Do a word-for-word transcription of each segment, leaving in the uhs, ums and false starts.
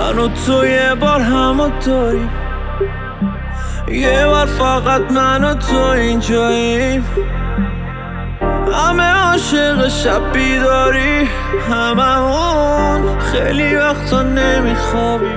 من و تو یه بار همونطوریم، یه بار فقط من و تو اینجاییم. همه عاشق شب بیداری، هممون خیلی وقتا نمیخوابیم.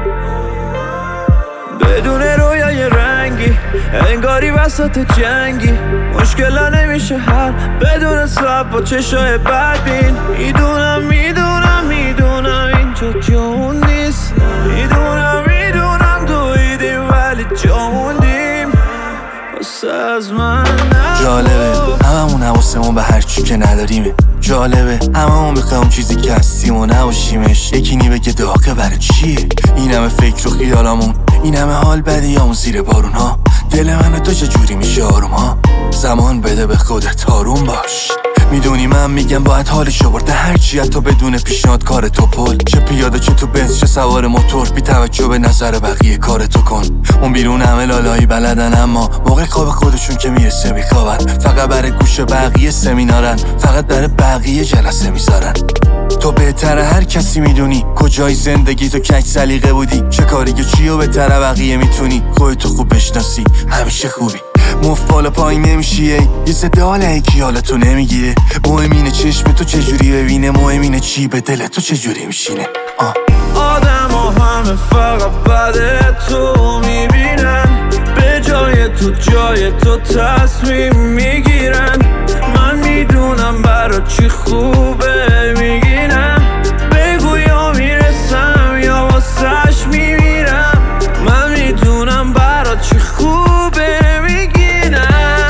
بدون رویای رنگی انگاری وسط جنگی، مشکلا نمیشه حل بدون سب با چشای بدبین. میدونم میدونم میدونم اینجا جامون نیست، میدونم میدونم دویدیم ولی جاموندیم. واسه از من نبود. جالبه هممون حواسمون به هرچی که نداریمه. جالبه هممون بخوایم چیزی که هستیم و نباشیمش. یکی نی بگه داغه برای چیه؟ این همه فکر و خیالامون، این همه حال بدیامون زیر بارون ها. دل من تو چجوری میشه آروم ها؟ زمان بده به خودت آروم باش. میدونی من میگم باید حالشو برده هرچی حتی بدون پیشنهاد کار تو پل. چه پیاده چه تو بنز چه سوار موتور، بی توجه به نظر بقیه کار تو کن. اون بیرون همه لالایی بلدن اما موقع خواب خودشون که میرسه میخوابن. فقط برای گوش بقیه سمینارن، فقط برای بقیه جلسه میذارن. تو بهتره هر کسی میدونی کجای زندگی تو کج سلیقه بودی، چه کاری که چیو بهتره بقیه میتونی. خودتو خوب بشناسی همیشه خوبی، مفت بالا پایین نمیشی. یه زده حال یکی حالتو نمیگیره. مهم اینه چشم تو چجوری ببینه، مهم اینه چی به دل تو چجوری میشینه. آدم ها همه فقط بده تو میبینن، به جای تو جای تو تصمیم میگیرن. من میدونم برا چی خوبه میگینم، بگو یا میرسم یا واسش میمیرم. من میدونم برا چی خوبه میگینم.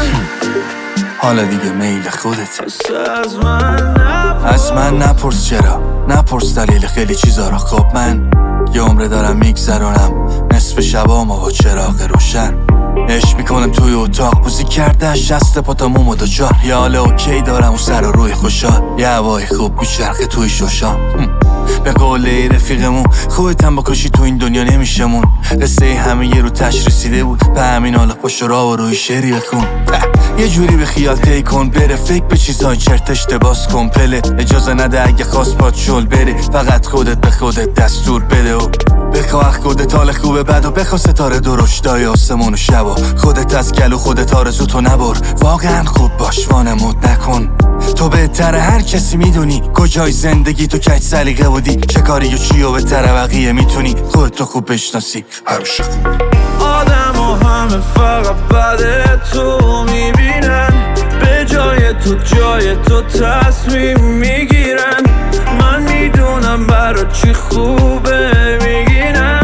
حالا دیگه میل خودت، از من نپرس از من نپرس چرا، نپرس دلیل خیلی چیزا را. خب من یه عمره دارم میگذرونم نصف شبامو با چراغ روشن. عشق میکنم توی اتاق بوزی کرده شست پاتمومو دو چار. یه حال اوکی دارم و سر و روی خوشحال، یه هوای خوب میچرخه توی شوشان. به قول رفیقمون خودتم بکشی تو این دنیا نمیشمون. قصه همه یه رو تش رسیده بود، به همین حالا پشت را و روی شعری بخون. یه جوری به خیال تی کن بره، فکر به چیزای چرتش باز کن پله. اجازه نده اگه خواست پات شل بره، فقط خودت به خودت دستور بده و بخواه خودت حال خوبه بد و بخوا ستاره درشتای آسمون و شبا. خودت از گلو خودت آرزو تو نبر، واقعا خوب باش وانمود نکن. تو بهتره هر کسی میدونی کجای زندگی تو کج سلیقه بودی، چه کاری و چی و بهتره بقیه میتونی. خودت تو خوب بشناسی همیشه خوب. آدم ها همه فقط بده تو میبینن، به جای تو جای تو تصمیم میگیرن. من میدونم برا چی خوبه میگینم.